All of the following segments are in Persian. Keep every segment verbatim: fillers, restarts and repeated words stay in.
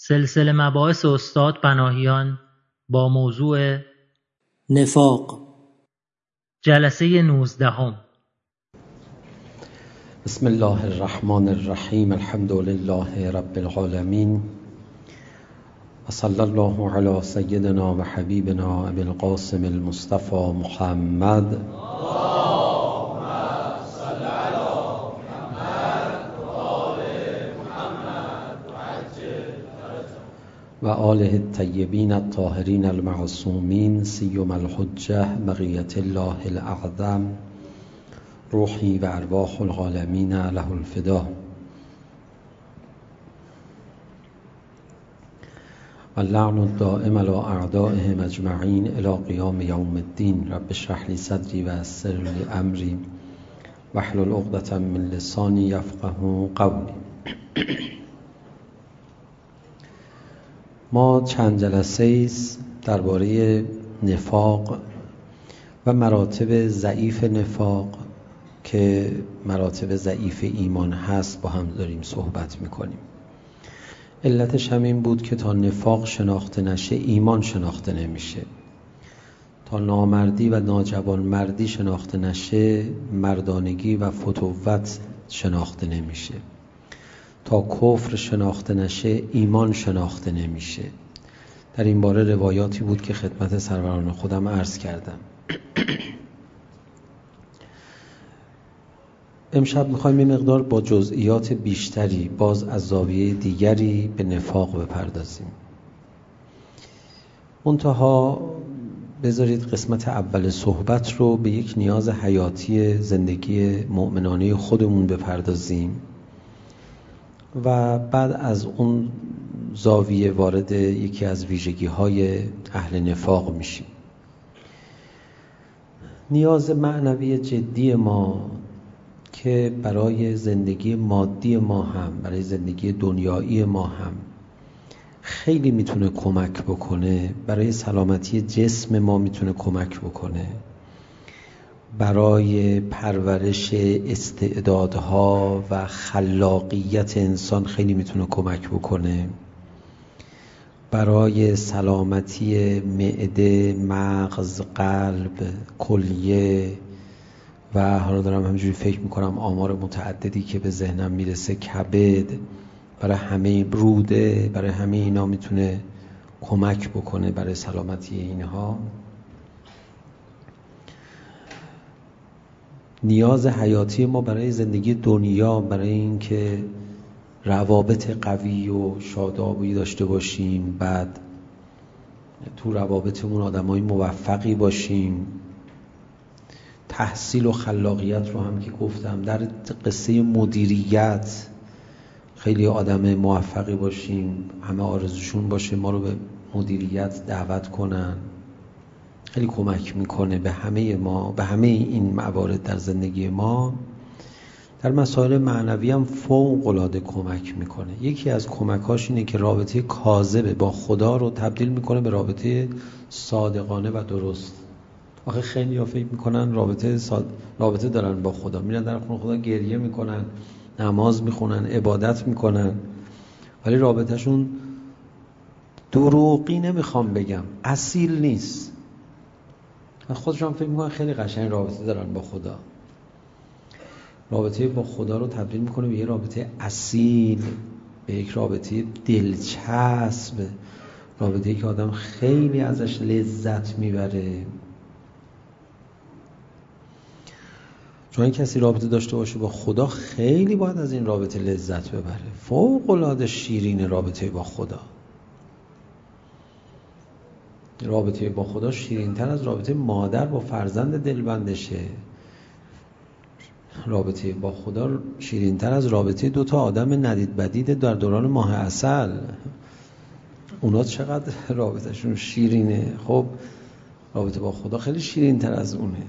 سلسله مباحث استاد پناهیان با موضوع نفاق. جلسه نوزدهم. بسم الله الرحمن الرحیم. الحمد لله رب العالمین و صلی الله علی سیدنا و حبیبنا ابی القاسم المصطفى محمد و آله الطیبین الطاهرین المعصومین سیما الحجة بقیة الله الاعظم روحی و ارواح العالمین له الفدا و اللعن الدائم علی اعدائهم اجمعین الی قیام یوم الدین. رب اشرح لی صدری و یسر لی امری واحلل عقدة من لسانی یفقهوا قولی. ما چند جلسه است درباره نفاق و مراتب ضعیف نفاق که مراتب ضعیف ایمان هست با هم داریم صحبت میکنیم. علتش هم این بود که تا نفاق شناخته نشه ایمان شناخته نمیشه، تا نامردی و ناجوانمردی شناخته نشه مردانگی و فتوت شناخته نمیشه، تا کفر شناخته نشه ایمان شناخته نمیشه. در این باره روایاتی بود که خدمت سروران خودم عرض کردم. امشب میخوایم این مقدار با جزئیات بیشتری باز از زاویه دیگری به نفاق بپردازیم. منتها بذارید قسمت اول صحبت رو به یک نیاز حیاتی زندگی مؤمنانه خودمون بپردازیم و بعد از اون زاویه وارد یکی از ویژگی های اهل نفاق میشیم. نیاز معنوی جدی ما که برای زندگی مادی ما هم برای زندگی دنیایی ما هم خیلی میتونه کمک بکنه، برای سلامتی جسم ما میتونه کمک بکنه، برای پرورش استعدادها و خلاقیت انسان خیلی میتونه کمک بکنه، برای سلامتی معده، مغز، قلب، کلیه و حالا دارم همینجوری فکر میکنم آمار متعددی که به ذهنم میرسه، کبد، برای همه روده، برای همه اینا میتونه کمک بکنه برای سلامتی اینها. نیاز حیاتی ما برای زندگی دنیا، برای اینکه روابط قوی و شادابی داشته باشیم، بعد تو روابطمون آدمای موفقی باشیم، تحصیل و خلاقیت رو هم که گفتم، در قصه مدیریت خیلی آدم موفقی باشیم، همه آرزوشون باشه ما رو به مدیریت دعوت کنن، خیلی کمک میکنه به همه ما، به همه این موارد در زندگی ما. در مسائل معنوی هم فوق العاده کمک میکنه. یکی از کمکاش اینه که رابطه کاذب با خدا رو تبدیل میکنه به رابطه صادقانه و درست. آخه خیلی ها فکر میکنن رابطه صاد... رابطه دارن با خدا، میرن در خونه خدا گریه میکنن، نماز میخونن، عبادت میکنن، ولی رابطهشون دروغی نمیخوام بگم اصیل نیست. خودشون فکر میکنن خیلی قشنگ رابطه دارن با خدا. رابطه با خدا رو تبدیل میکنه به یه رابطه اصیل، به یک رابطه دلچسب، رابطه‌ای که آدم خیلی ازش لذت میبره. چون این کسی رابطه داشته باشه با خدا خیلی باید از این رابطه لذت ببره. فوق العاده شیرین رابطه با خدا. رابطه با خدا شیرین‌تر از رابطه مادر با فرزند دلبندشه. رابطه با خدا شیرین‌تر از رابطه دوتا آدم ندید بدید در دوران ماه عسل. اونا چقدر رابطهشون شیرینه. خب رابطه با خدا خیلی شیرین‌تر از اونه.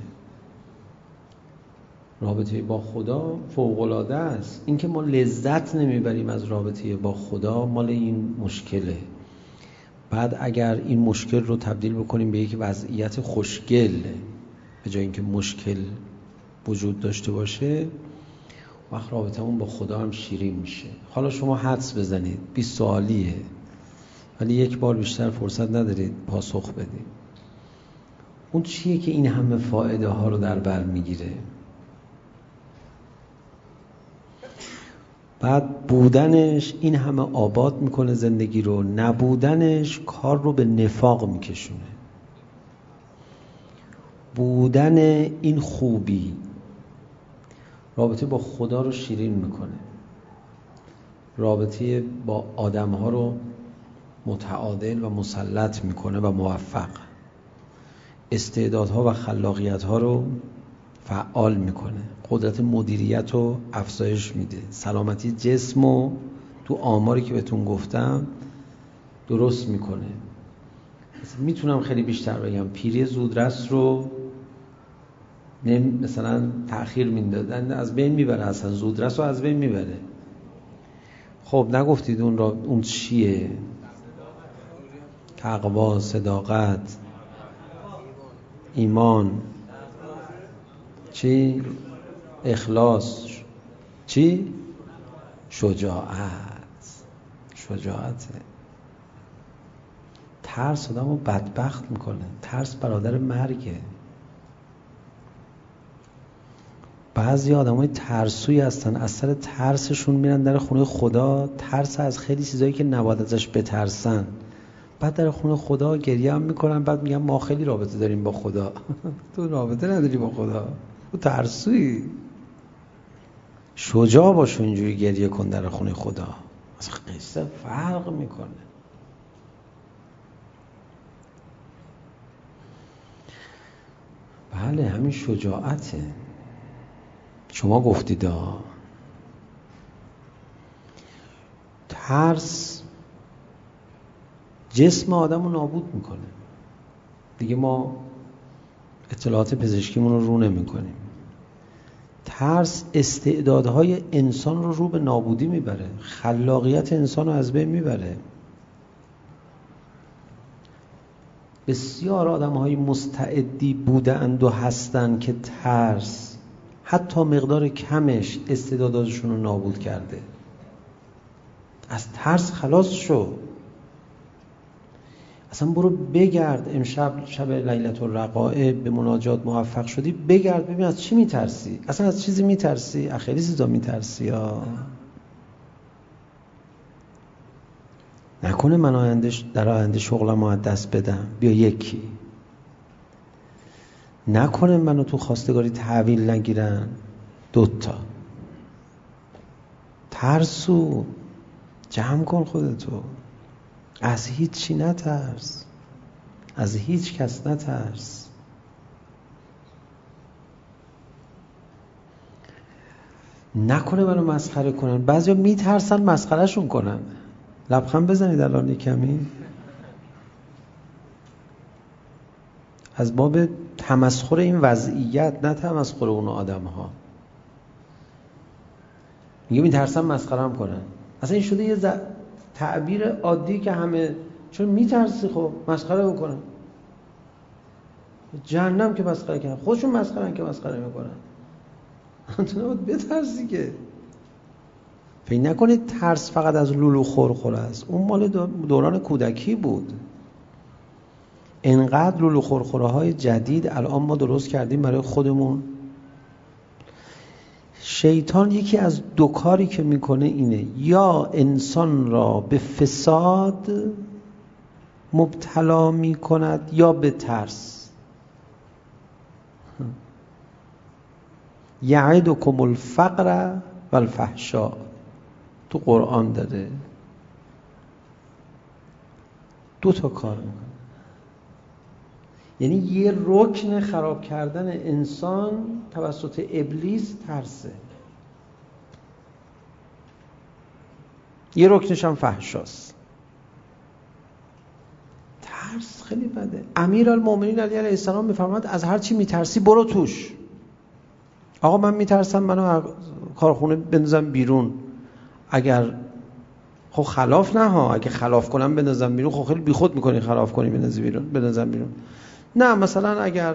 رابطه با خدا فوق‌العاده است. این که ما لذت نمیبریم از رابطه با خدا مال این مشکله. بعد اگر این مشکل رو تبدیل بکنیم به یک وضعیت خوشگل به جای اینکه مشکل وجود داشته باشه، وقت رابطمون با خدا هم شیرین میشه. حالا شما حدس بزنید، بیست سوالیه، ولی یک بار بیشتر فرصت ندارید پاسخ بدید. اون چیه که این همه فایده ها رو در بر میگیره؟ بعد بودنش این همه آباد میکنه زندگی رو، نبودنش کار رو به نفاق میکشونه. بودن این خوبی رابطه با خدا رو شیرین میکنه، رابطه با آدم ها رو متعادل و مسلط میکنه و موفق، استعدادها و خلاقیت ها رو فعال میکنه، قدرت مدیریت رو افزایش میده، سلامتی جسم رو تو آماری که بهتون گفتم درست میکنه. میتونم خیلی بیشتر بگم، پیری زودرس رو مثلا تأخیر میدادن، از بین میبره، اصلا زودرس رو از بین میبره. خب نگفتید اون را اون چیه؟ تقوا، صداقت، ایمان، چی؟ اخلاص، چی؟ شجاعت. شجاعته. ترس آدمو بدبخت میکنه. ترس برادر مرگه. بعضی آدمای ترسوی هستن، از سر ترسشون میرن در خونه خدا، ترس از خیلی چیزایی که نباید ازش بترسن، بعد در خونه خدا گریه هم میکنن، بعد میگن ما خیلی رابطه داریم با خدا. تو رابطه نداری با خدا، تو ترسوی. شجاع باش، اینجوری گریه کن در خونه خدا. اصلا قصه فرق میکنه. بله همین شجاعته. شما گفتید ها، ترس جسم آدم رو نابود میکنه. دیگه ما اطلاعات پزشکیمون رو رو نمی کنیم. ترس استعدادهای انسان رو رو به نابودی میبره، خلاقیت انسان رو از بین میبره. بسیار آدم‌های مستعدی بودند و هستند که ترس حتی مقدار کمش استعدادشون رو نابود کرده. از ترس خلاص شو. اصلا برو بگرد، امشب شب لیلة الرقائب به مناجات موفق شدی، بگرد ببین از چی میترسی. اصلا از چیزی میترسی؟ خیلی چیزا میترسی ها. نکنه من آینده در آینده شغلمو از دست بدم، بیا یکی. نکنه منو تو خواستگاری تحویل نگیرن، دوتا. ترسو، جمع کن خودتو. از هیچ چی نترس، از هیچ کس نترس. نکنه منو مسخره کنن. بعضیا میترسن مسخرهشون کنن. لبخند بزنید الان کمی. از باب تمسخر این وضعیت، نه تمسخر اون آدم ها. میگه میترسن مسخره‌ام کنن. اصلا این شده یه ز... تعبیر عادی که همه چون میترسی خب مسخره بکنن. جهنم که مسخره کنن، خودشون مسخرهن که مسخره میکنن. تو نباید بترسی که. فکر نکنید ترس فقط از لولو خورخور است. اون مال دوران کودکی بود. انقدر لولو خورخوره های جدید الان ما درست کردیم برای خودمون. شیطان یکی از دو کاری که میکنه اینه، یا انسان را به فساد مبتلا میکند یا به ترس. یعدکم الفقر و الفحشاء تو قرآن داره. دو تا کار میکنه. یعنی یه رکن خراب کردن انسان توسط ابلیس ترسه، یه رکنش هم فحشاست. ترس خیلی بده. امیرالمومنین علی علیه السلام میفرماد از هر چی میترسی برو توش. آقا من میترسم منو کارخونه بندازم بیرون. اگر خب خلاف نه ها، اگه خلاف کنم بندازم بیرون، خب خیلی بیخود میکنی خلاف کنی بندازی بیرون، بندازم بیرون. نه مثلا اگر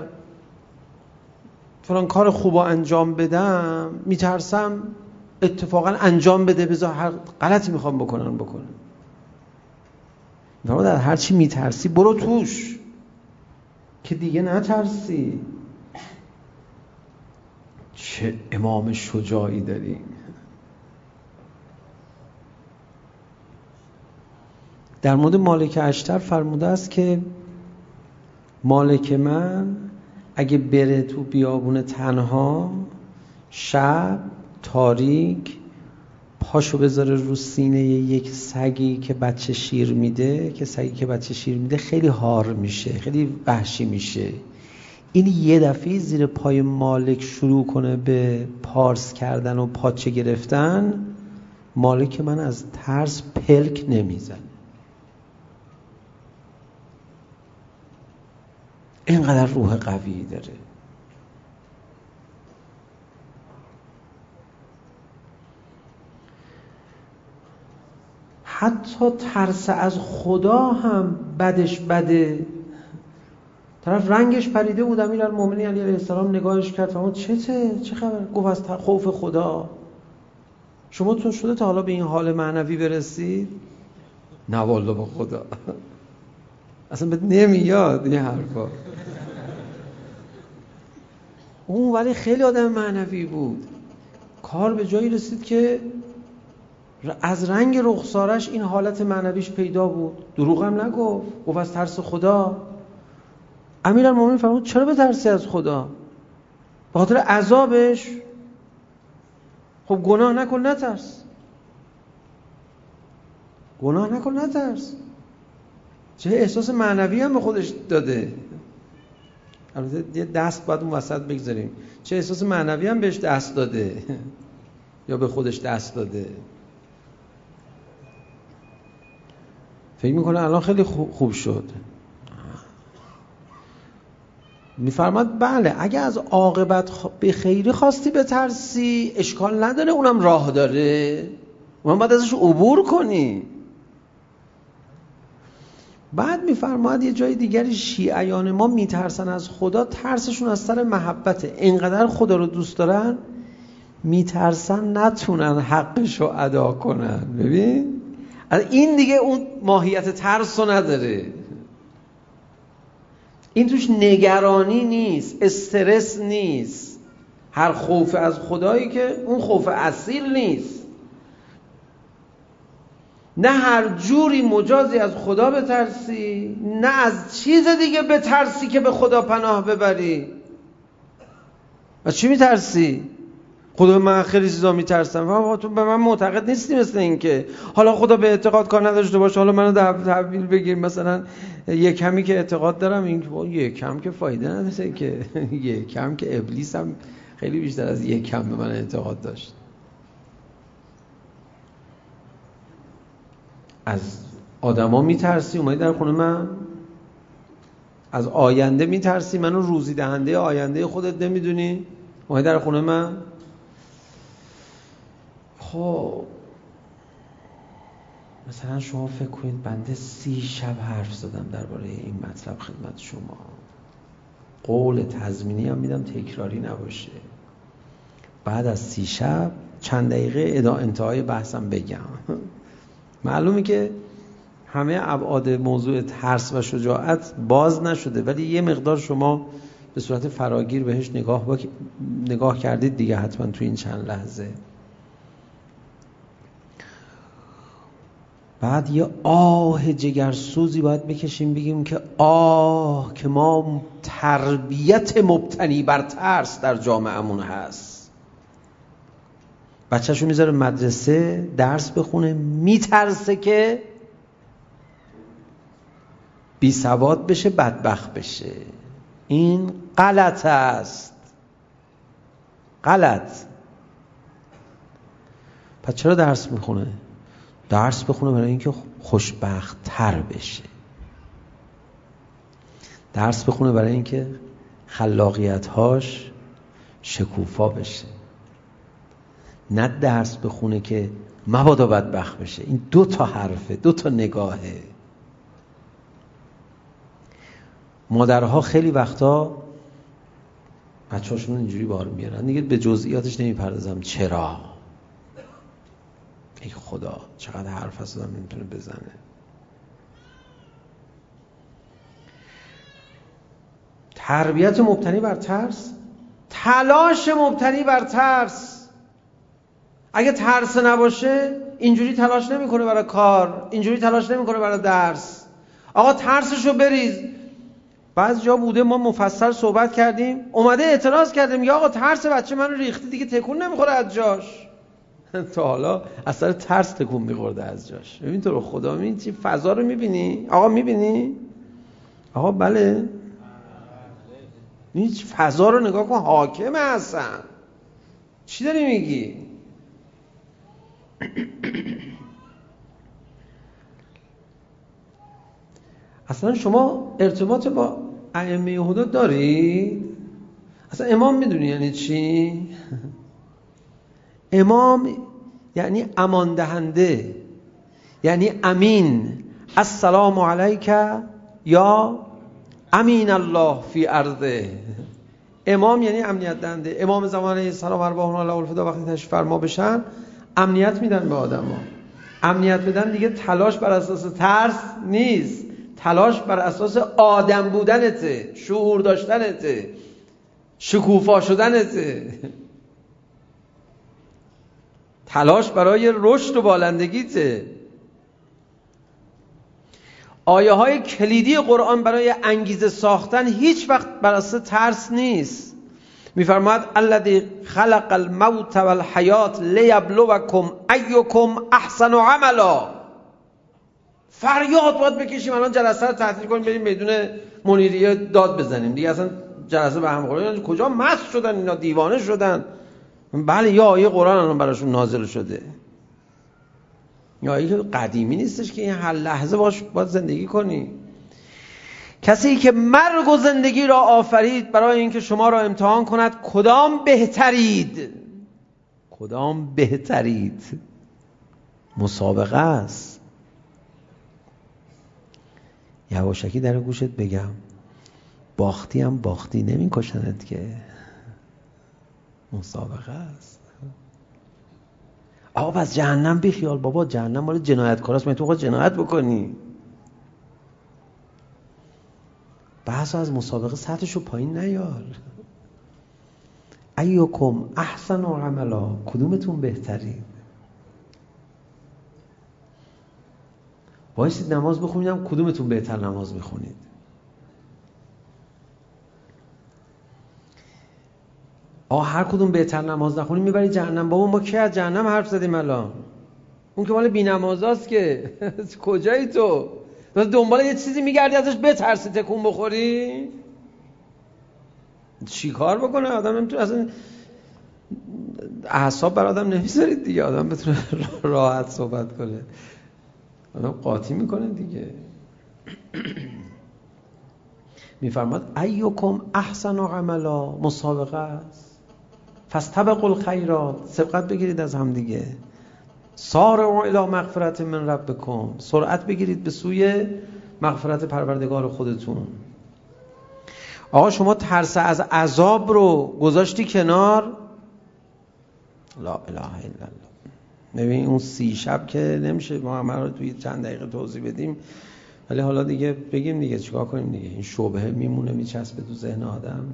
فلان کار خوبو انجام بدم میترسم اتفاقا انجام بده، بذار هر غلطی میخوام بکنن بکنن. در هر چی میترسی برو توش که دیگه نترسی. چه امام شجاعی داریم. در مورد مالک اشتر فرموده است که مالک من اگه بره تو بیابون تنها شب تاریک پاشو بذاره رو سینه یک سگی که بچه شیر میده، که سگی که بچه شیر میده خیلی هار میشه، خیلی وحشی میشه. این یه دفعه زیر پای مالک شروع کنه به پارس کردن و پاچه گرفتن، مالک من از ترس پلک نمیزنه. اینقدر روح قوی داره. حتی ترس از خدا هم بدش بده. طرف رنگش پریده بود، امیرالمومنین علی علیه السلام نگاهش کرد، فرمود چته؟ چه خبر؟ گفت از خوف خدا. شما تو شده تا حالا به این حال معنوی برسید؟ نه والله با خدا اصلا بهت نمیاد این حرفا. اون ولی خیلی آدم معنوی بود. کار به جایی رسید که از رنگ رخسارش این حالت معنویش پیدا بود. دروغ هم نگفت، گفت از ترس خدا. امیرالمومنین فرمود چرا بترسی از خدا؟ به خاطر عذابش؟ خب گناه نکن نترس، گناه نکن نترس. چه احساس معنوی هم به خودش داده. البته یه دست باید اون وسط بگذاریم، چه احساس معنوی هم بهش دست داده یا به خودش دست داده. فکر میکنه الان خیلی خوب شد. میفرماد بله اگه از عاقبت به خیری خواستی بترسی اشکال نداره، اونم راه داره، اونم باید ازش عبور کنی. بعد میفرماد یه جای دیگری شیعیان ما میترسن از خدا، ترسشون از سر محبته. اینقدر خدا رو دوست دارن میترسن نتونن حقشو ادا کنن. ببین این دیگه اون ماهیت ترس رو نداره. این توش نگرانی نیست، استرس نیست. هر خوف از خدایی که اون خوف اصیل نیست. نه هر جوری مجازی از خدا بترسی، نه از چیز دیگه بترسی که به خدا پناه ببری. از چی میترسی؟ خدا من خیلی چیزا میترسم. تو به من معتقد نیستی مثل این که حالا خدا به اعتقاد کار نداشته باشه، حالا منو تحویل بگیر. مثلا یک کمی که اعتقاد دارم، این یک کم که فایده نداره که یک کم که ابلیس هم خیلی بیشتر از یک کم به من اعتقاد داشت. از آدما میترسی؟ اومدی در خونه من؟ از آینده میترسی؟ منو روزی دهنده آینده خودت نمیدونی؟ اومدی در خونه من؟ خب مثلا شما فکر کنید بنده سی شب حرف زدم درباره این مطلب خدمت شما، قول تضمینی هم میدم تکراری نباشه. بعد از سی شب چند دقیقه ادا انتهای بحثم بگم. معلومه که همه ابعاد موضوع ترس و شجاعت باز نشده، ولی یه مقدار شما به صورت فراگیر بهش نگاه با... نگاه کردید دیگه حتما تو این چند لحظه. بعد یه آه جگرسوزی باید بکشیم، بگیم که آه که ما تربیت مبتنی بر ترس در جامعهمون هست. بچه‌شو میذاره مدرسه درس بخونه، میترسه که بی سواد بشه، بدبخت بشه. این غلط است، غلط. پس چرا درس میخونه؟ درس بخونه برای اینکه خوشبخت تر بشه. درس بخونه برای اینکه خلاقیت‌هاش شکوفا بشه. نه درس بخونه که مبادا بدبخت بشه. این دو تا حرفه، دو تا نگاهه. مادرها خیلی وقتا بچه‌هاشون اینجوری بار میارن دیگه، به جزئیاتش نمیپردازم. چرا؟ ای خدا چقدر حرف هست آدم نمیتونه بزنه. تربیت مبتنی بر ترس، تلاش مبتنی بر ترس. اگه ترس نباشه اینجوری تلاش نمیکنه برای کار، اینجوری تلاش نمیکنه برای درس. آقا ترسشو بریز. بعضی جا بوده ما مفصل صحبت کردیم، اومده اعتراض کرده میگه آقا ترس بچه منو ریختی دیگه تکون نمیخوره از جاش. تا حالا اثر ترس تکون میخورده از جاش. ببین تو رو خدا، این چی فضا رو میبینی؟ آقا میبینی؟ آقا بله. این فضا رو نگاه کن، حاکمه اصلا. چی داری میگی؟ اصلا شما ارتباط با ائمه هدی دارید؟ اصلا امام میدونی یعنی چی؟ امام یعنی امان دهنده، یعنی امین. السلام علیک یا امین الله فی ارضه. امام یعنی امنیت دهنده. امام زمان علیه السلام ارواحنا الله الفدا وقتی تشریف فرما بشن امنیت میدن به آدما. امنیت بدن دیگه تلاش بر اساس ترس نیست، تلاش بر اساس آدم بودنته، شعور داشتنته، شکوفا شدنته، تلاش برای رشد و بالندگیته. آیه های کلیدی قرآن برای انگیزه ساختن هیچ وقت بر اساس ترس نیست. میفرماید الذی خلق الموت والحیات لیبلوکم ایکم احسن عملا. فریاد باید بکشیم الان جلسه رو تعطیل کنیم بریم میدون منیریه داد بزنیم دیگه، اصلا جلسه به هم خورده. کجا مست شدن اینا، دیوانه شدن. بله یا آیه قرآن الان براشون نازل شده، یا آیه قدیمی نیستش که این هر لحظه باش باید زندگی کنی. کسی که مرگ و زندگی را آفرید برای اینکه شما را امتحان کند کدام بهترید، کدام بهترید. مسابقه است. یواشکی در گوشت بگم باختی هم باختی نمی کشنت که، مسابقه است. آقا پس جهنم بیخیال بابا، جهنم مال جنایتکاراست، من تو خود جنایت بکنی. بحث از مسابقه سطحشو پایین نیار. ایکم احسن عملا، کدومتون بهترین. بایستید نماز بخونیدم کدومتون بهتر نماز میخونید. آقا هر کدوم بهتر نماز نخونیم میبری جهنم. بابا ما کی از جهنم حرف زدیم الان؟ اون که مال بی‌نمازاست که. کجایی تو؟ تو دنبال یه چیزی میگردی ازش بترسی تکون بخوری؟ چی کار بکنه آدم؟ نمیتونه اصلا اعصاب بر آدم نمیذارید دیگه، آدم بتونه راحت صحبت کنه. آدم قاطی میکنه دیگه. میفرماد ایکم احسن عملا، مسابقه است. فاستبقوا الخیرات، سبقت بگیرید از هم دیگه. سارعوا الی مغفرت من ربکم، سرعت بگیرید به سوی مغفرت پروردگار خودتون. آقا شما ترس از عذاب رو گذاشتی کنار، لا اله الا الله. ببین اون سی شب که نمیشه ما همه رو توی چند دقیقه توضیح بدیم، ولی حالا دیگه بگیم دیگه چیکار کنیم دیگه. این شبهه میمونه میچسبه تو ذهن آدم.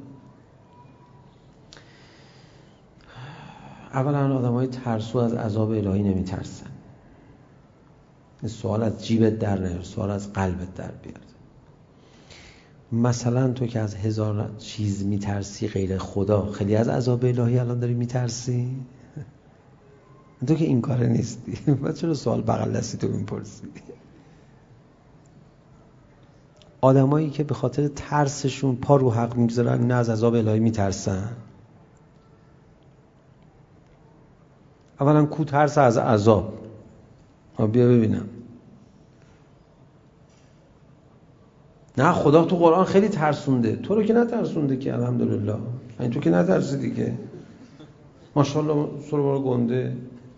اولا آدمای ترسو از عذاب الهی نمیترسن. این سوال از جیبت در نیار، سوال از قلبت در بیار. مثلا تو که از هزار چیز میترسی غیر خدا، خیلی از عذاب الهی الان داری میترسی؟ تو که این کاره نیستی، بعد چرا سوال بغل دستی تو میپرسی؟ آدمایی که به خاطر ترسشون پا رو حق میگذارن نه از عذاب الهی میترسن. اولا کو ترس از عذاب؟ بیا ببینم. نه خدا تو قرآن خیلی ترسونده، تو رو که نترسونده که الحمدلله. این تو که نترسیدی که، ماشاءالله سرور گنده.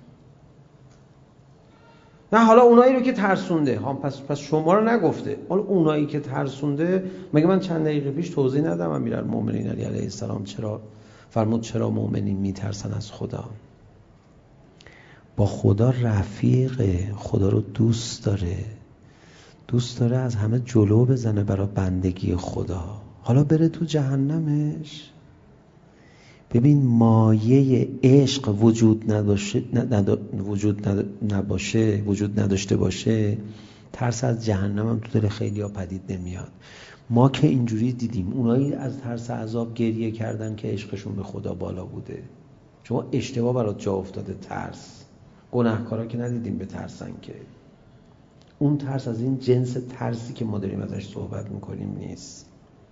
نه حالا اونایی رو که ترسونده، ها پس پس شما رو نگفته. حالا اونایی که ترسونده، مگه من چند دقیقه پیش توضیح ندادم امیرالمومنین علی علیه السلام چرا فرمود چرا مؤمنین میترسن از خدا؟ با خدا رفیقه، خدا رو دوست داره، دوست داره از همه جلو بزنه برای بندگی خدا. حالا بره تو جهنمش. ببین مایه عشق وجود نداشه ند... وجود ند... نباشه وجود نداشته باشه، ترس از جهنم هم تو دل خیلی‌ها پدید نمیاد. ما که اینجوری دیدیم، اونایی از ترس عذاب گریه کردن که عشقشون به خدا بالا بوده. شما اشتباه برات جا افتاده. ترس گناهکارا که ندیدیم به ترسن که. اون ترس از این جنس ترسی که ما داریم ازش صحبت میکنیم نیست.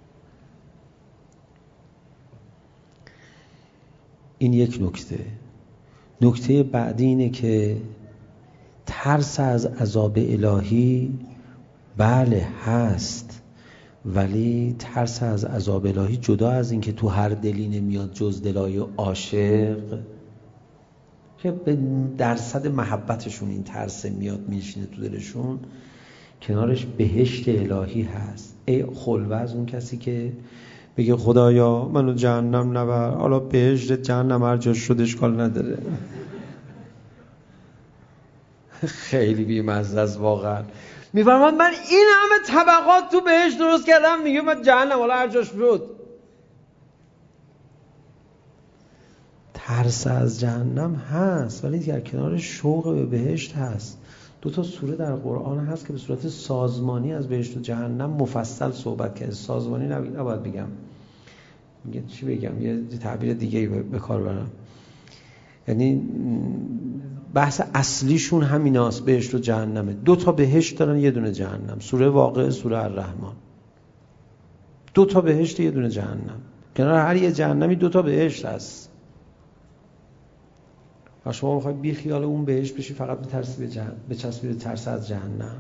این یک نکته. نکته بعدی اینه که ترس از عذاب الهی بله هست، ولی ترس از عذاب الهی جدا از این که تو هر دلی نمیاد جز دلای عاشق که به درصد محبتشون این ترس میاد میشینه تو دلشون، کنارش بهشت الهی هست. ای خلوه از اون کسی که بگه خدایا منو جهنم نبر، حالا بهشت جهنم هر جا شد اشکال نداره. خیلی بی‌مزه است واقعا. میفرمان من این همه طبقات تو بهشت درست کردم، میگه من جهنم حالا هر جاش شد. ترس از جهنم هست، ولی در کنار شوق به بهشت هست. دو تا سوره در قرآن هست که به صورت سازمانی از بهشت و جهنم مفصل صحبت کرده. سازمانی نباید بگم، میگه چی بگم، یه تعبیر دیگه به کار برم. یعنی بحث اصلیشون همیناست، بهشت و جهنمه. دو تا بهشت دارن یه دونه جهنم. سوره واقعه، سوره الرحمن. دو تا بهشت یه دونه جهنم. کنار هر یه جهنمی دو تا بهشت هست. و شما میخوای بی خیال اون بهشت بشی فقط به ترس به جهنم، به چسبی به ترس از جهنم.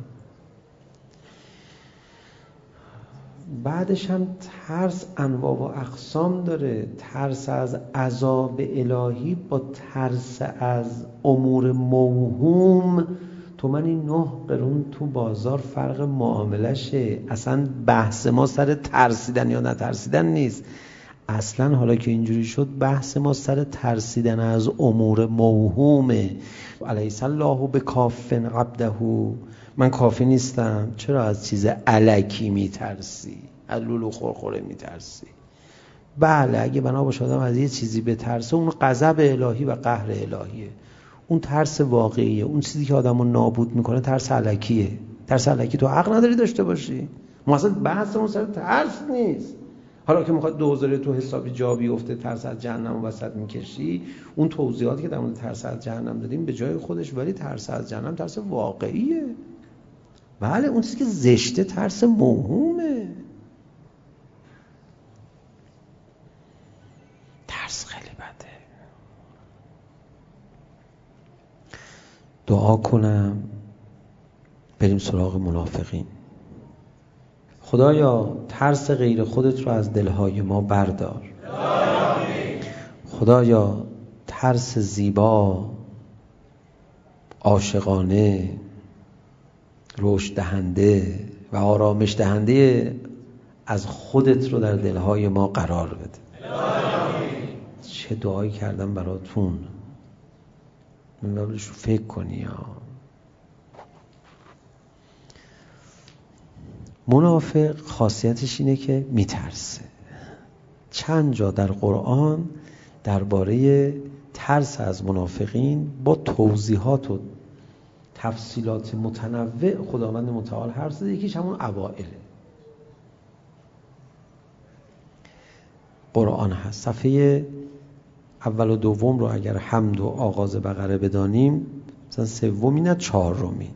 بعدش هم ترس انواع و اقسام داره. ترس از عذاب الهی با ترس از امور موهوم، تو من این نه قرون تو بازار فرق معاملشه. اصلا بحث ما سر ترسیدن یا نترسیدن نیست. اصلا حالا که اینجوری شد بحث ما سر ترسیدن از امور موهومه. الیس الله بکاف عبده، من کافی نیستم، چرا از چیز الکی میترسی؟ از لولو خورخوره میترسی؟ بله اگه بنا باشه آدم از یه چیزی بترسه، اون غضب الهی و قهر الهیه. اون ترس واقعیه. اون چیزی که آدمو نابود میکنه ترس الکیه. ترس الکی تو حق نداری داشته باشی. ما اصلا بحثمون سر ترس نیست. حالا که میخواد دوزاره تو حسابی جا بیفته، ترس از جهنم وسط میکشی، اون توضیحاتی که در مورد ترس از جهنم دادیم به جای خودش، ولی ترس از جهنم ترس واقعیه. بله اون چیزی که زشته ترس موهومه. ترس خیلی بده. دعا کنم بریم سراغ منافقین. خدایا ترس غیر خودت رو از دلهای ما بردار. خدایا ترس زیبا، عاشقانه، رشد دهنده و آرامش دهنده از خودت رو در دلهای ما قرار بده. چه دعایی کردم براتون، من بابلش رو فکر کنی ها. منافق خاصیتش اینه که میترسه. چند جا در قرآن درباره ترس از منافقین با توضیحات و تفصیلات متنوع خداوند متعال حرف زده. یکیش همون اوائله قرآن هست. صفحه اول و دوم رو اگر حمد و آغاز بقره بدانیم، مثلا سومی نه چهارمی.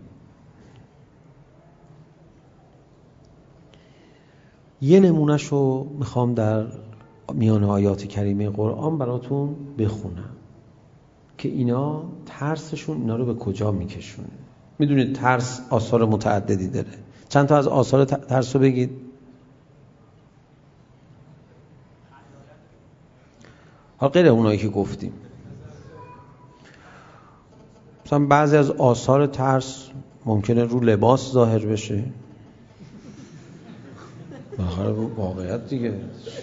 یه نمونهش رو میخوام در میان آیات کریمه قرآن براتون بخونم که اینا ترسشون اینا رو به کجا میکشونه. میدونید ترس آثار متعددی داره. چند تا از آثار ترس رو بگید. حالا غیر اونایی که گفتیم، مثلا بعضی از آثار ترس ممکنه رو لباس ظاهر بشه. بالاخره واقعیت دیگه.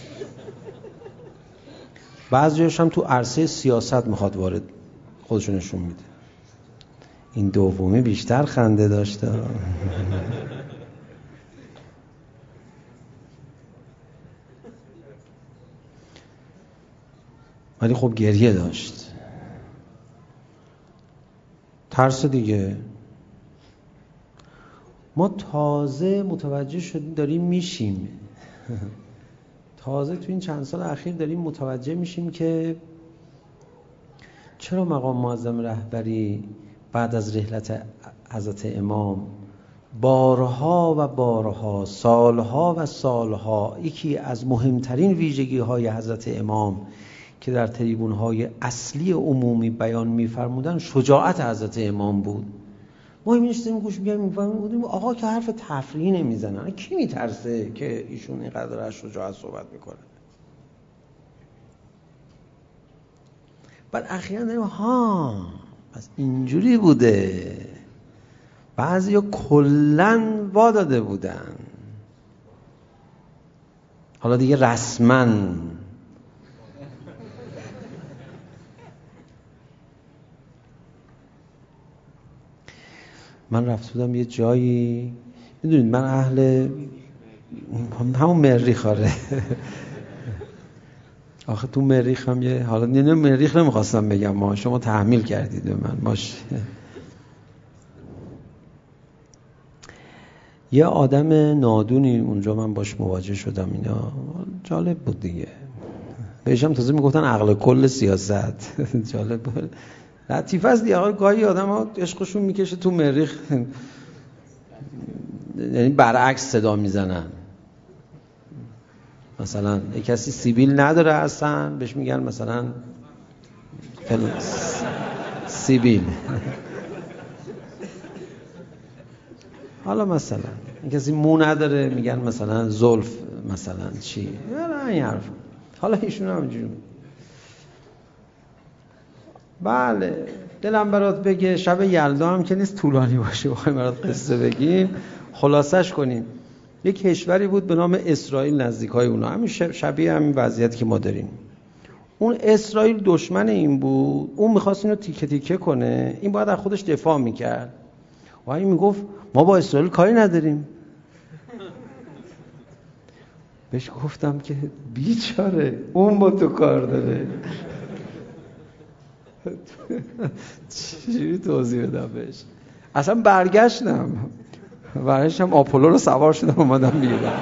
بعضیش هم تو عرصه سیاست میخواد وارد خودشو نشون میده. این دومی بیشتر خنده داشته. ولی خب گریه داشت. ترس دیگه. ما تازه متوجه شدیم داریم میشیم تازه تو این چند سال اخیر داریم متوجه میشیم که چرا مقام معظم رهبری بعد از رحلت حضرت امام بارها و بارها، سالها و سالها، یکی از مهمترین ویژگی های حضرت امام که در تریبون های اصلی عمومی بیان میفرمودن شجاعت حضرت امام بود. ما می‌نشستیم گوش می‌کردیم آقا که حرف تفریحی نمیزنن، کی میترسه که ایشون اینقدر از شجاعت صحبت میکنه؟ بعد اخیراً داریم ها پس اینجوری بوده. بعضیا کلاً وا داده بودن، حالا دیگه رسماً. من رفته بودم یه جایی، میدونید من اهل همون مریخ، آره آخه تو مریخ هم یه، حالا نه مریخ نمیخواستم بگم، ما شما تحمیل کردید به من. باشه. یه آدم نادونی اونجا من باش مواجه شدم، اینا جالب بود دیگه. بهشم تازه میگفتن عقل کل سیاست. جالب بود، لطیف است دیگه. آقا گاهی آدم ها عشقشون میکشه تو مریخ، یعنی برعکس صدا میزنن. مثلا یک کسی سیبیل نداره اصلا، بهش میگن مثلا سیبیل. حالا مثلا یک کسی مو نداره میگن مثلا زلف، مثلا چی، این حرف. حالا ایشون همینجوری. بله دلم برات بگه شب یلدا هم که نیست طولانی باشه بخوایم برات قصه بگیم، خلاصش کنیم. یک کشوری بود به نام اسرائیل، نزدیکای اونا، همین شبیه همین وضعیتی که ما داریم. اون اسرائیل دشمن این بود، اون میخواست اینو تیکه تیکه کنه، این باید از خودش دفاع میکرد و این میگفت ما با اسرائیل کاری نداریم. بهش گفتم که بیچاره اون با تو کار داره. چجوری توضیح بدم بهش؟ اصلا برگشتم برگشتم آپولو رو سوار شدم اومدم بیرون.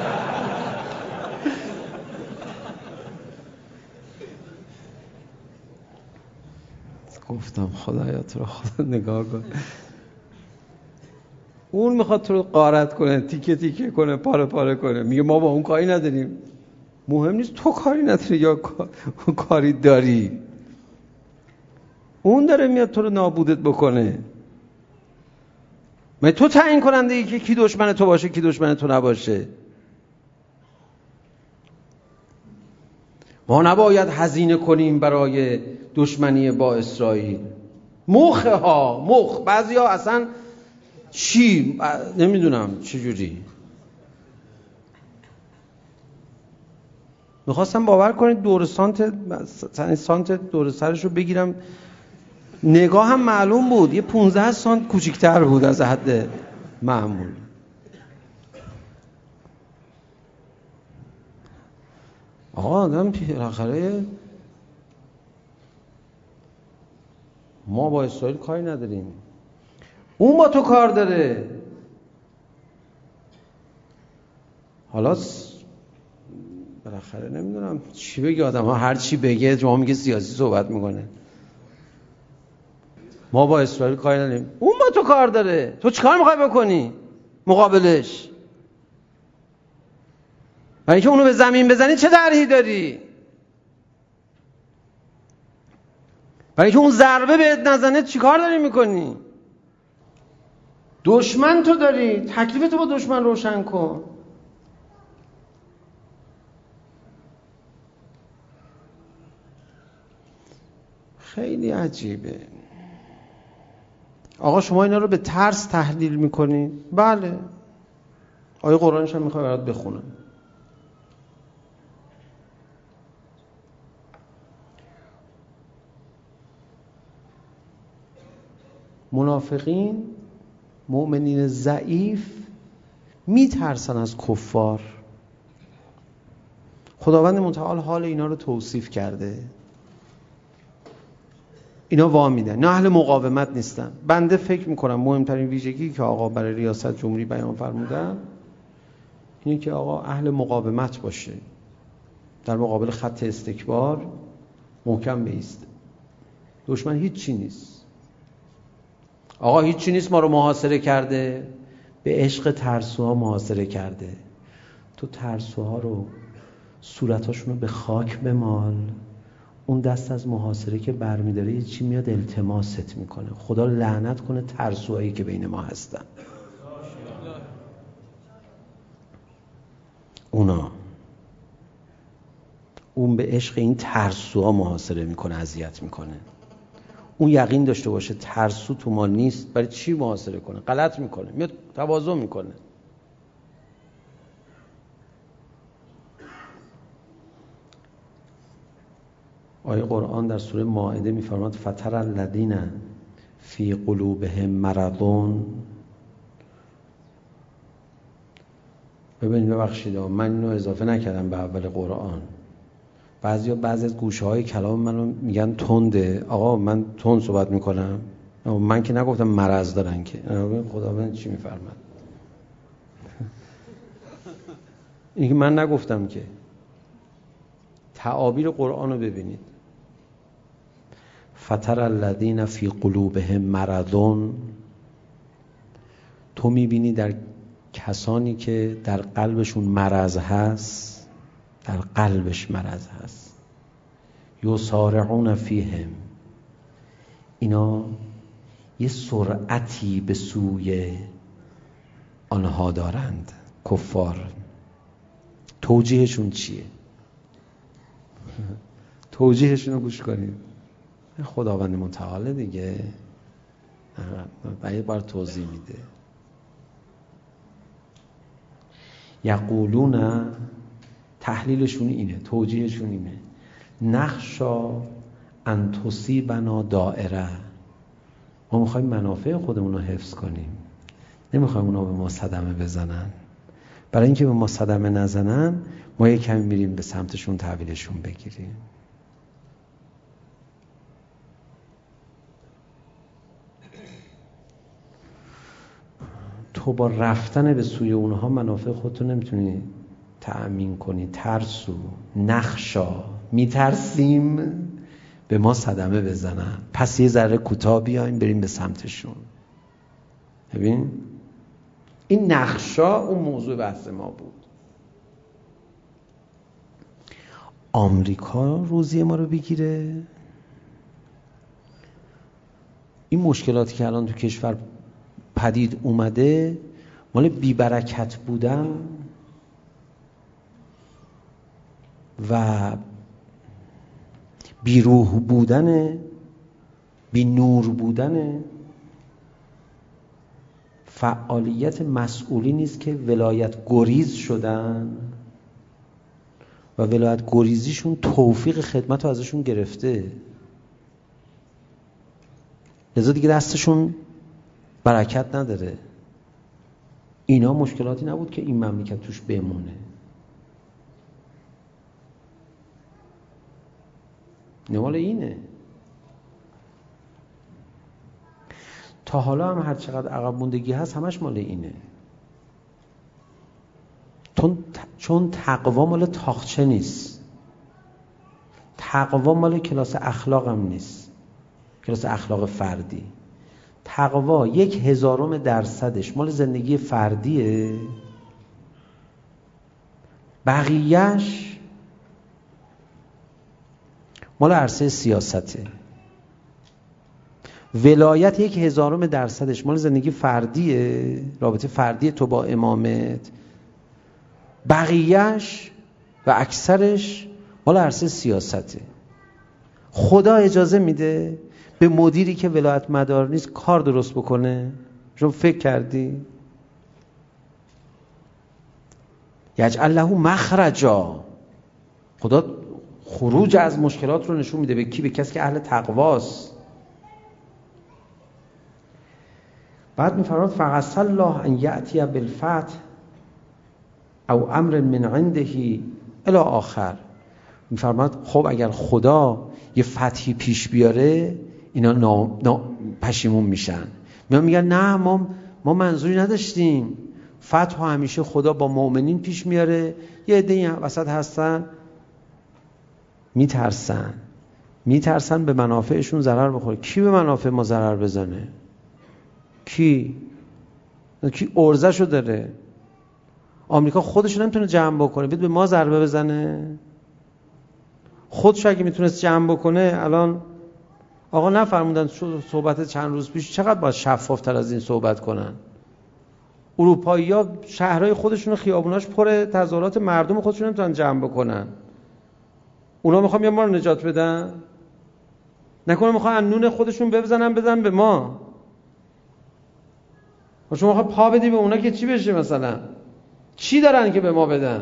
گفتم خدایا تو رو خدا نگاه کن، اون میخواد تو رو غارت کنه، تیکه تیکه کنه، پاره پاره کنه، میگه ما با اون کاری نداریم. مهم نیست تو کاری نداری یا کاری داری، اون داره میاد تو رو نابودت بکنه. من تو تعیین کننده ای که کی دشمن تو باشه کی دشمن تو نباشه. ما نباید هزینه کنیم برای دشمنی با اسرائیل. مخه ها مخ، بعضی ها اصلا چی نمیدونم چجوری میخواستم باور کنید دور سانت سانت دور سرش رو بگیرم، نگاه هم معلوم بود یه پونزده سانت کوچیکتر بود از حد معمول. آقا آدم بالاخره ما با اسرائیل کاری نداریم، اون با تو کار داره. حالا بالاخره نمیدونم چی بگه آدم ها، هر چی بگه جواب میگه سیاسی صحبت میکنه. ما با اسرائیل کاری نداریم، اون با تو کار داره، تو چیکار میخوای بکنی مقابلش؟ برای اینکه اونو به زمین بزنی چه طرحی داری؟ برای اینکه اون ضربه بهت نزنه چیکار داری میکنی؟ دشمن تو داری، تکلیف تو با دشمن روشن کن. خیلی عجیبه. آقا شما اینا رو به ترس تحلیل میکنید؟ بله. آیه قرآنش هم میخوای برات بخونم. منافقین، مؤمنین ضعیف میترسن از کفار. خداوند متعال حال اینا رو توصیف کرده. اینا وا میدن، اینا اهل مقاومت نیستن. بنده فکر میکنم مهمترین ویژگی که آقا برای ریاست جمهوری بیان فرمودن اینه که آقا اهل مقاومت باشه، در مقابل خط استکبار محکم بایسته. دشمن هیچ چی نیست. آقا هیچ چی نیست، ما رو محاصره کرده، به عشق ترسوها محاصره کرده. تو ترسوها رو صورتاشون رو به خاک بمال، اون دست از محاصره که برمیداره یه چی میاد التماست میکنه. خدا لعنت کنه ترسوهایی که بین ما هستن. اونا اون به عشق این ترسوها محاصره میکنه، اذیت میکنه. اون یقین داشته باشه ترسو تو ما نیست، برای چی محاصره کنه؟ غلط میکنه، میاد تواضع میکنه. آیه قرآن در سوره مائده میفرماد فتر الذین فی قلوبهم مرضون. ببینید ببخشید من اینو اضافه نکردم به اول قرآن. بعضیا بعضی از گوشه های کلام منو میگن تنده. آقا من تند صحبت میکنم؟ من که نگفتم مرض دارن که. خداوند چی میفرماد؟ این که من نگفتم که. تعابیر قرآن رو ببینید. فتر الذین فی قلوبهم مرضون. تو میبینی در کسانی که در قلبشون مرض هست، در قلبش مرض هست، یسارعون فیهم، اینا یه سرعتی به سوی آنها دارند. کفار توجیهشون چیه؟ توجیهشون رو گوش کنید. خداوند متعال دیگه باید بار توضیح میده. یقولون، تحلیلشون اینه، توجیهشون اینه، نخشا ان تصیبنا دائره. ما میخوایم منافع خودمون رو حفظ کنیم، نمیخوایم اونا به ما صدمه بزنن. برای اینکه به ما صدمه نزنن ما یک کمی میریم به سمتشون تحویلشون بگیریم. تو با رفتن به سوی اونها منافع خودتو نمیتونی تأمین کنی. ترسو، نخشا، میترسیم به ما صدمه بزنن، پس یه ذره کوتاه بیایم بریم به سمتشون. ببین این نخشا اون موضوع بحث ما بود. آمریکا روزی ما رو بگیره. این مشکلاتی که الان تو کشور پدید اومده مال بی‌برکت بودن و بیروح بودن، بی نور بودن، فعالیت مسئولی نیست که ولایت گریز شدن و ولایت گریزیشون توفیق خدمت رو ازشون گرفته، لذا دیگه دستشون برکت نداره. اینا مشکلاتی نبود که این مملکت توش بمونه. نمال اینه. تا حالا هم هر چقدر عقب موندگی هست همش مال اینه. چون تقوا مال تاخچه نیست، تقوا مال کلاس اخلاق هم نیست، کلاس اخلاق فردی. تقوا یک هزارم درصدش مال زندگی فردیه، بقیهش مال عرصه سیاسته. ولایت یک هزارم درصدش مال زندگی فردیه، رابطه فردی تو با امامت، بقیهش و اکثرش مال عرصه سیاسته. خدا اجازه میده به مدیری که ولایت مدار نیست کار درست بکنه؟ شما فکر کردی؟ یجعل له مخرجا. خدا خروج از مشکلات رو نشون میده. به کی؟ به کسی که اهل تقواست. بعد میفرماد فعسى الله ان یأتی بالفتح او امر من عنده الی آخر. میفرماد خب اگر خدا یه فتحی پیش بیاره اینا نا... نا... پشیمون میشن، میان میگن نه ما ما منظوری نداشتیم. فتح همیشه خدا با مؤمنین پیش میاره. یه عده‌ای وسط هستن میترسن میترسن به منافعشون ضرر بخوره. کی به منافع ما ضرر بزنه؟ کی؟ کی ارزشو داره؟ آمریکا خودشو نمیتونه جمع بکنه بید به ما ضربه بزنه؟ خودش اگه میتونست جمع بکنه الان آقا نفرمودن صحبت چند روز پیش چقدر باید شفافتر از این صحبت کنن؟ اروپایی‌ها شهرهای خودشون خیابوناش پر تظاهرات مردم خودشون نمیتونن جمع بکنن. اونا میخوان یا ما رو نجات بدن؟ نکنه میخوان نون خودشون بزنن بدن به ما؟ و شما میخواد پا بدی به اونا که چی بشه؟ مثلا چی دارن که به ما بدن؟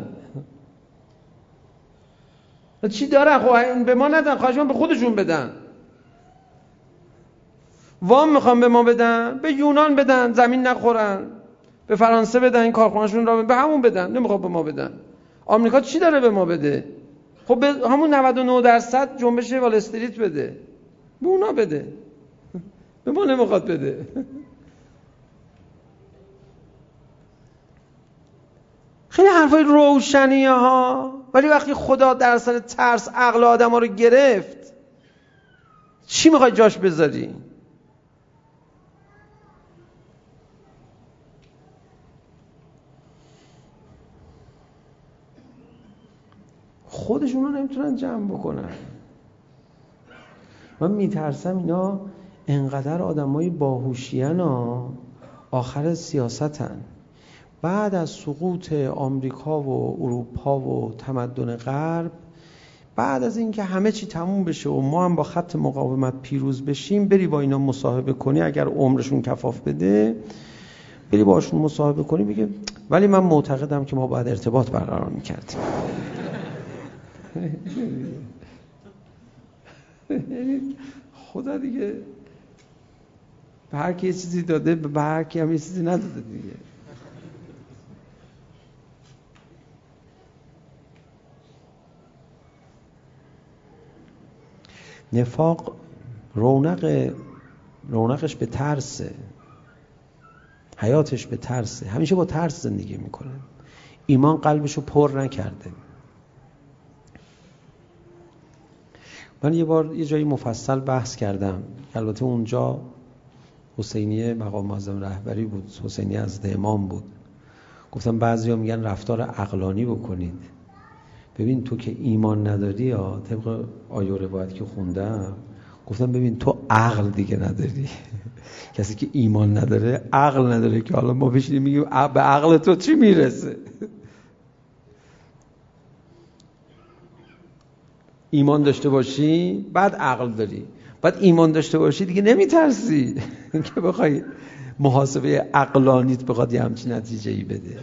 چی دارن؟ خب به ما ندن، خواهشون به خودشون بدن. وام میخوان به ما بدن، به یونان بدن زمین نخورن، به فرانسه بدن این کارخونه‌شون را به همون بدن، نمیخواد به ما بدن. آمریکا چی داره به ما بده؟ خب به همون نود و نه درصد جنبش وال استریت بده، به اونا بده، به ما نمیخواد بده. خیلی حرفای روشنیه ها، ولی وقتی خدا در اثر ترس عقل آدم ها رو گرفت چی میخوای جاش بذاری؟ خودشون رو نمیتونن جمع بکنن. من میترسم اینا انقدر آدمای باهوشیان ها آخر سیاستن. بعد از سقوط آمریکا و اروپا و تمدن غرب، بعد از اینکه همه چی تموم بشه و ما هم با خط مقاومت پیروز بشیم، بری با اینا مصاحبه کنی اگر عمرشون کفاف بده، بری باشون مصاحبه کنی بگه ولی من معتقدم که ما باید ارتباط برقرار میکردیم. خدا دیگه به هر کی یه چیزی داده، به هر کی هم یه چیزی نداده دیگه. نفاق رونق رونقش به ترسه، حیاتش به ترسه، همیشه با ترس زندگی میکنه. ایمان قلبشو پر نکرده. من یه بار یه جایی مفصل بحث کردم، البته اونجا حسینیه مقام معظم رهبری بود، حسینیه از امام بود. گفتم بعضیا میگن رفتار عقلانی بکنید. ببین تو که ایمان نداری، یا طبق آیه و روایت که خوندم گفتم ببین تو عقل دیگه نداری. کسی که ایمان نداره عقل نداره، که حالا ما بشینیم میگیم به عقل تو چی میرسه؟ ایمان داشته باشی بعد عقل داری، بعد ایمان داشته باشی دیگه نمیترسی که بخوای محاسبه عقلانیت بخواد یه همچین نتیجه‌ای بده.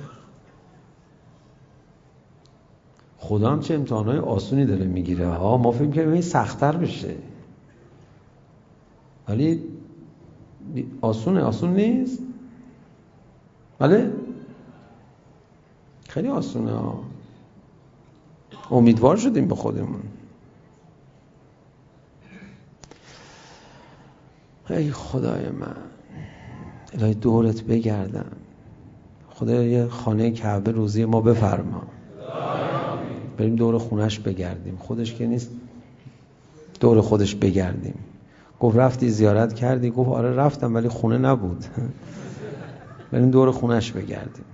خدا هم چه امتحانای آسونی داره میگیره ها، ما فکر می‌کنیم این سخت‌تر بشه، ولی آسونه. آسون نیست، بله خیلی آسونه ها. امیدوار شدیم به خودمون. ای خدای من، الهی دورت بگردم. خدا یه خانه کعبه روزی ما بفرما، بریم دور خونش بگردیم. خودش که نیست دور خودش بگردیم. گفت رفتی زیارت کردی؟ گفت آره رفتم ولی خونه نبود. بریم دور خونش بگردیم.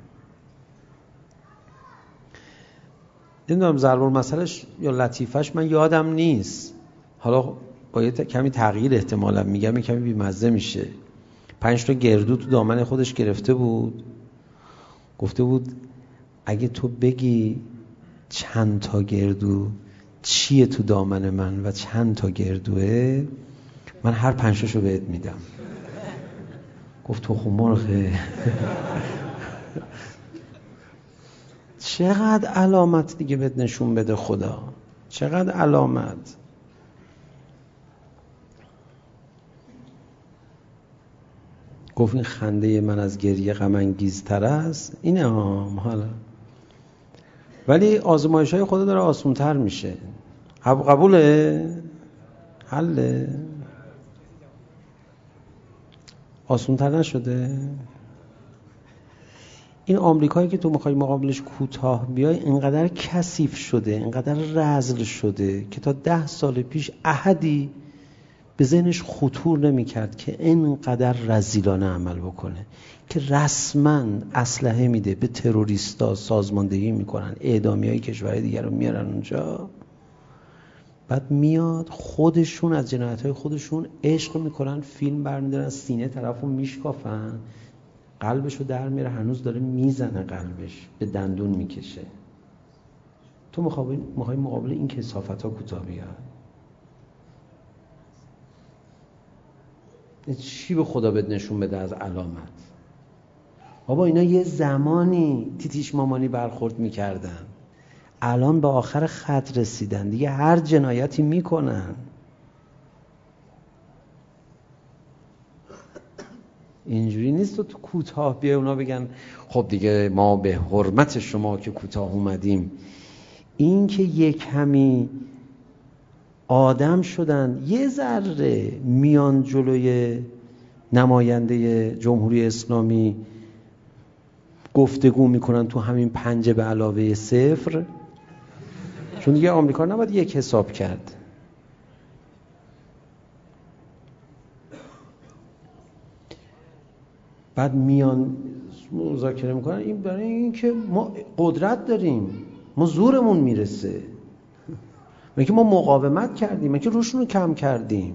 نمیدونم ضرب المثلش یا لطیفش من یادم نیست، حالا با یه کمی تغییر احتمالا میگم، یه کمی بی‌مزه میشه. پنج تا گردو تو دامن خودش گرفته بود، گفته بود اگه تو بگی چند تا گردو چیه تو دامن من و چند تا گردوه، من هر پنج تاشو بهت میدم. گفت تخم مرغه. چقدر علامت دیگه بهت نشون بده خدا، چقدر علامت. گفت این خنده من از گریه غم انگیزتر است. اینه ها حالا، ولی آزمایش های خدا داره آسان‌تر میشه. قبوله؟ حله؟ آسون تر نشده؟ این آمریکایی که تو میخوای مقابلش کوتاه بیای اینقدر کثیف شده، اینقدر رذل شده که تا ده سال پیش احدی به ذهنش خطور نمیکرد که اینقدر رذیلانه عمل بکنه، که رسما اسلحه میده به تروریستا، سازماندهی میکنن، اعدامیای کشورهای دیگر رو میارن اونجا، بعد میاد خودشون از جنایت‌های خودشون عشق میکنن، فیلم برمیدارن، سینه طرفو میشکافن، قلبشو در میاره، هنوز داره میزنه، قلبش به دندون میکشه. تو مقابل مقابل مقابل این کثافت‌ها کوتاه بیای؟ چی به خدا بد نشون بده از علامت؟ بابا اینا یه زمانی تیتیش مامانی برخورد میکردن، الان به آخر خط رسیدن، دیگه هر جنایتی میکنن. اینجوری نیست تو کوتاه بیای اونا بگن خب دیگه ما به حرمت شما که کوتاه اومدیم. این که یک کمی آدم شدن، یه ذره میان جلوی نماینده جمهوری اسلامی گفتگو میکنن تو همین پنجه به علاوه صفر، چون دیگه آمریکا نباید یک حساب کرد. بعد میان مذاکره میکنن، این برای این که ما قدرت داریم، ما زورمون میرسه، من که ما مقاومت کردیم، من که روشون رو کم کردیم.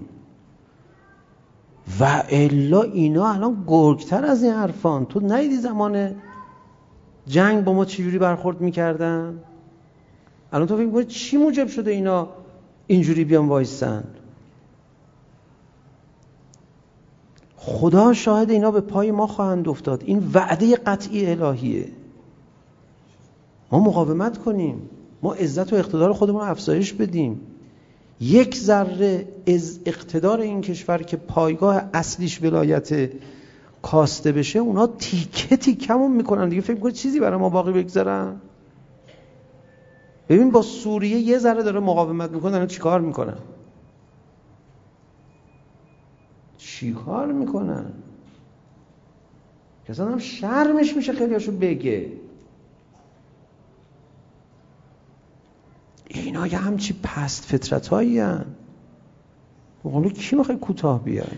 و الا اینا الان گرگتر از این حرفان. تو ندیدی زمان جنگ با ما چجوری برخورد میکردن؟ الان تو فکر میکنی چی موجب شده اینا اینجوری بیان وایسن؟ خدا شاهد اینا به پای ما خواهند افتاد. این وعده قطعی الهیه. ما مقاومت کنیم، ما عزت و اقتدار خودمون رو افزایش بدیم. یک ذره از اقتدار این کشور که پایگاه اصلیش ولایت کاسته بشه، اونا تیکه تیکمون میکنن دیگه. فکر میکنی چیزی برای ما باقی بگذارن؟ ببین با سوریه یه ذره داره مقاومت میکنه، دارن چی کار میکنن؟ چی کار میکنن؟ کسان هم شرمش میشه خیلی هاشو بگه. اینا یه همچی پست فطرت هایی هن. حالا کی میخوای کوتاه بیای؟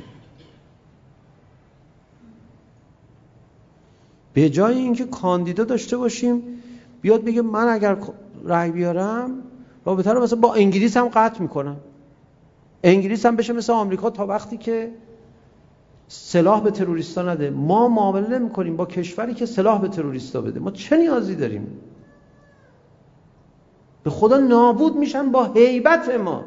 به جای اینکه کاندیدا داشته باشیم بیاد بگه من اگر رأی بیارم رابطه رو مثلا با انگلیس هم قطع میکنم، انگلیس هم بشه مثل آمریکا تا وقتی که سلاح به تروریستا نده. ما معامله نمی‌کنیم با کشوری که سلاح به تروریستا بده. ما چه نیازی داریم؟ به خدا نابود میشن با هیبت ما.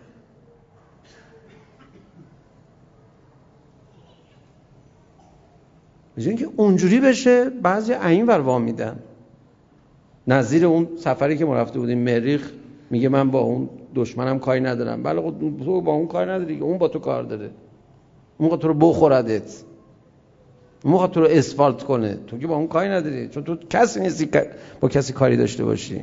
میگن که اونجوری بشه بعضی این ور وا میدن. نظیر اون سفری که ما رفته بودیم مریخ، میگه من با اون دشمنم کاری ندارم. بله خب تو با اون کاری نداری، اون با تو کار داره. اون موقع تو رو بخوردت، اون موقع تو رو اسفالت کنه، تو که با اون کاری نداری، چون تو کسی نیستی با کسی کاری داشته باشی.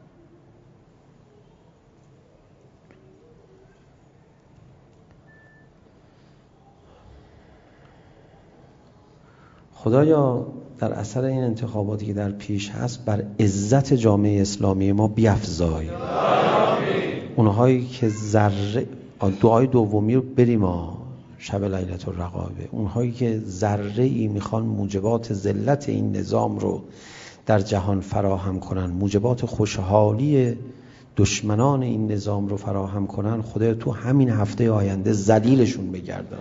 خدایا در اثر این انتخاباتی که در پیش هست بر عزت جامعه اسلامی ما بیفزای. اونهایی که ذره دعای دومی رو بریم ها شب لیلة الرقابه، اونهایی که ذره ای میخوان موجبات ذلت این نظام رو در جهان فراهم کنن، موجبات خوشحالی دشمنان این نظام رو فراهم کنن، خدا تو همین هفته آینده ذلیلشون بگردن.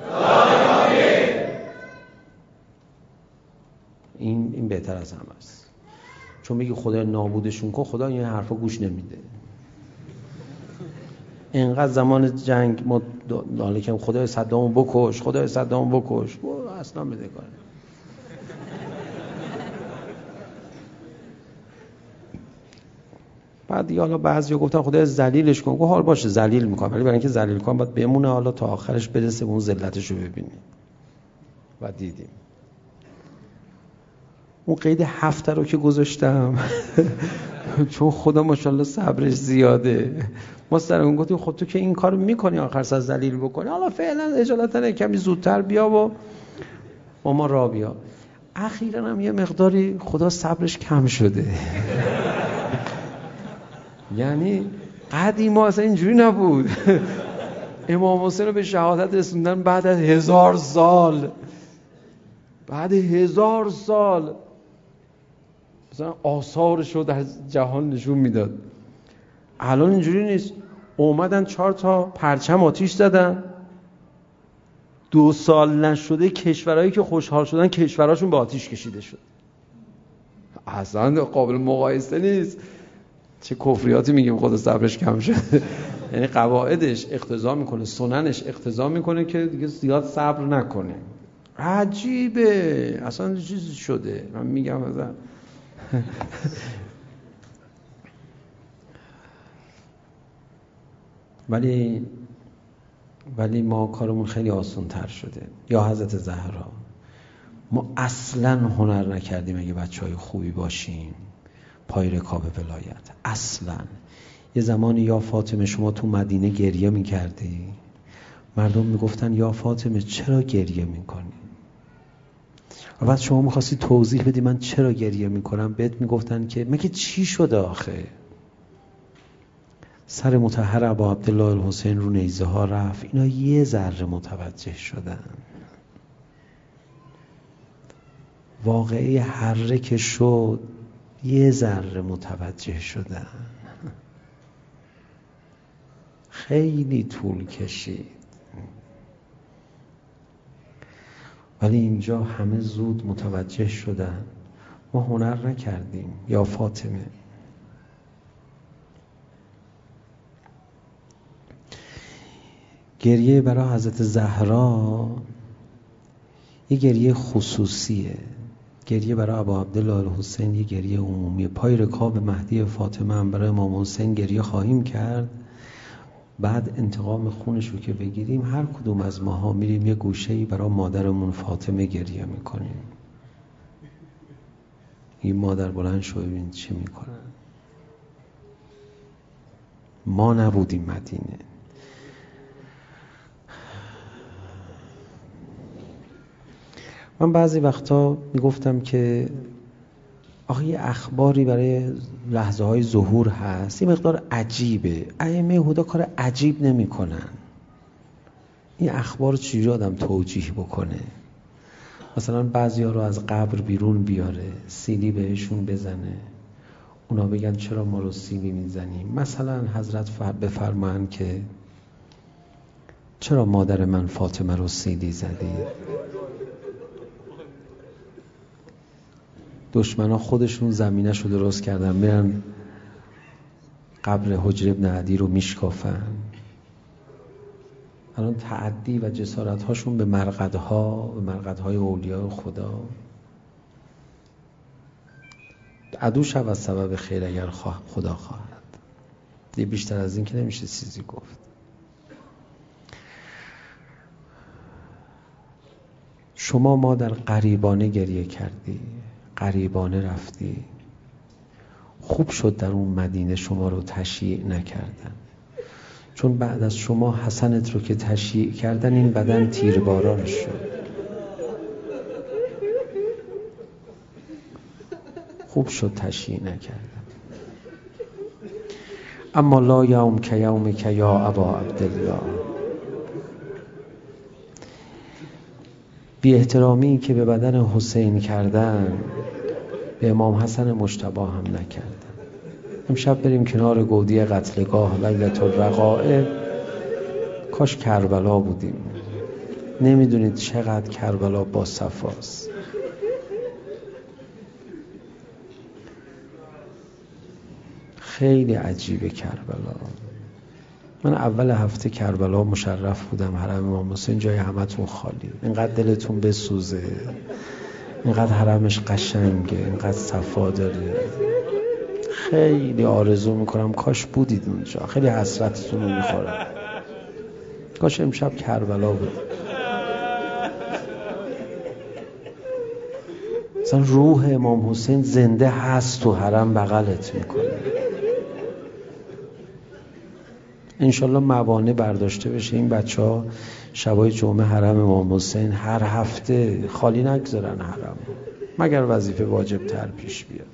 این این بهتر از همه است. چون میگه خدا نابودشون کن، خدا این حرفا گوش نمیده. اینقدر زمان جنگ ما داله که خدای صدامو بکش، خدای صدامو بکش، اصلا بده کاره. بعد دیگه حالا بعضیا گفتن خدای ذلیلش کن. گفت حال باشه ذلیل میکنم، ولی برای اینکه ذلیل کنم باید بمونه حالا تا آخرش برسه، اون ذلتش رو ببینیم. و دیدیم اون قید هفته رو که گذاشتم چون خدا ماشاءالله صبرش زیاده، ما سر اون گفتیم خب تو که این کارو میکنی آخر سر ذلیل بکنی، حالا فعلا اجالتا کمی زودتر بیا و ماما رابیا. اخیراً هم یه مقداری خدا صبرش کم شده. یعنی قدیما اصلا اینجوری نبود. امام حسین رو به شهادت رسوندن بعد از هزار سال. بعد هزار سال مثلا آثارش رو در جهان نشون میداد. الان اینجوری نیست. اومدن چهار تا پرچم آتیش زدن، دو سال نشده کشورهایی که خوشحال شدن کشورهاشون به آتیش کشیده شد. اصلا قابل مقایسه نیست. چه کفریاتی میگیم خدا صبرش کم شده. یعنی قواعدش اقتضا میکنه، سننش اقتضا میکنه که دیگه زیاد صبر نکنه. عجیبه، اصلا چیزی شده. من میگم مثلا ولی ولی ما کارمون خیلی آسان تر شده. یا حضرت زهرا، ما اصلا هنر نکردیم اگه بچه های خوبی باشیم پای رکاب ولایت. اصلا یه زمانی یا فاطمه شما تو مدینه گریه میکردی، مردم میگفتن یا فاطمه چرا گریه میکنی؟ و بعد شما میخواستی توضیح بدی من چرا گریه میکنم، بهت میگفتن که مگه چی شده آخه؟ سر مطهر ابا عبدالله الحسین رو نیزه ها رفت، اینا یه ذره متوجه شدن. واقعی هره که شد یه ذره متوجه شدن. خیلی طول کشید، ولی اینجا همه زود متوجه شدن. ما هنر نکردیم. یا فاطمه، گریه برای حضرت زهرا یه گریه خصوصیه. گریه برای ابا عبدالله الحسین یه گریه عمومی. پای رکاب مهدی فاطمه هم برای امام حسین گریه خواهیم کرد. بعد انتقام خونش رو که بگیریم هر کدوم از ماها میریم یه گوشه‌ای برای مادرمون فاطمه گریه میکنیم. این مادر بلند شو ببین چی میکنن. ما نبودیم مدینه. من بعضی وقتا میگفتم که آخه یه اخباری برای لحظه های ظهور هست، این مقدار عجیبه. ائمه هدا کار عجیب نمی کنن. این اخبار چجوری آدم توجیه بکنه؟ مثلا بعضی ها رو از قبر بیرون بیاره، سیلی بهشون بزنه، اونا بگن چرا ما رو سیلی میزنیم. مثلا حضرت بفرمایند که چرا مادر من فاطمه رو سیلی زدید؟ دشمنا خودشون زمینش رو درست کردن، میرن قبر حجر ابن عدی رو میشکافن. الان تعدی و جسارت هاشون به مرقدها، به مرقدهای اولیاء خدا. عدو شود سبب خیر اگر خواه خدا خواهد. دیگه بیشتر از این که نمیشه چیزی گفت. شما مادر غریبانه گریه کردی، غریبانه رفتی. خوب شد در اون مدینه شما رو تشییع نکردن، چون بعد از شما حسنت رو که تشییع کردن این بدن تیرباران شد. خوب شد تشییع نکردن. اما لا یوم که یوم که یا ابا عبدالله، بی احترامی که به بدن حسین کردن به امام حسن مجتبی هم نکردن. امشب بریم کنار گودی قتلگاه لیلة الرقائب. کاش کربلا بودیم. نمیدونید چقدر کربلا با صفاست. خیلی عجیبه کربلا. من اول هفته کربلا مشرف بودم، حرم امام حسین جای همتون خالی. اینقدر دلتون بسوزه، اینقدر حرمش قشنگه، اینقدر صفا داره. خیلی آرزو میکنم کاش بودید اونجا. خیلی حسرتتون رو میخورم. کاش امشب کربلا بود. مثلا روح امام حسین زنده هست تو حرم بغلت میکنه. انشالله موانع برداشته بشه، این بچه ها شبای جمعه حرم امام حسین هر هفته خالی نگذارن حرم، مگر وظیفه واجب تر پیش بیاد.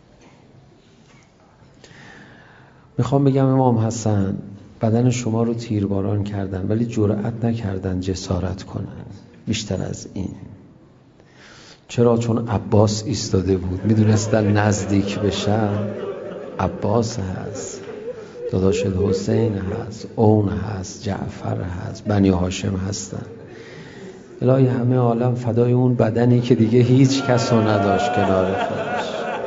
میخوام بگم امام حسن بدن شما رو تیرباران کردن ولی جرأت نکردن جسارت کنن بیشتر از این. چرا؟ چون عباس ایستاده بود، میدونستن نزدیک بشن. عباس هست، داداش حسین هست، اون هست، جعفر هست، بنی هاشم هستن. الهی همه عالم فدای اون بدنی که دیگه هیچ کس رو نداشت کنار خودش.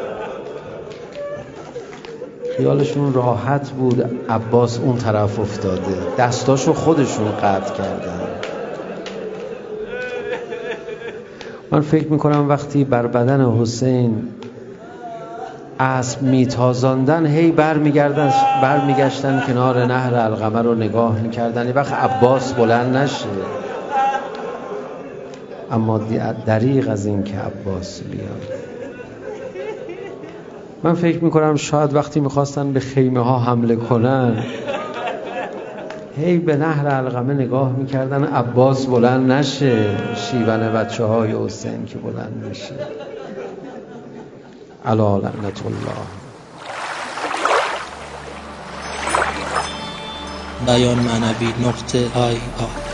خیالشون راحت بود عباس اون طرف افتاده، دستاشو خودشون قطع کردن. من فکر میکنم وقتی بر بدن حسین اسب میتازاندن هی برمیگردن برمیگشتن کنار نهر القمه رو نگاه میکردن وقت عباس بلند نشه. اما دریغ از این که عباس بیاد. من فکر میکنم شاید وقتی میخواستن به خیمه ها حمله کنن هی به نهر القمه نگاه میکردن عباس بلند نشه، شیون بچه های حسین که بلند نشه. علی لعنت الله. بیان معنوی نقطه آی آی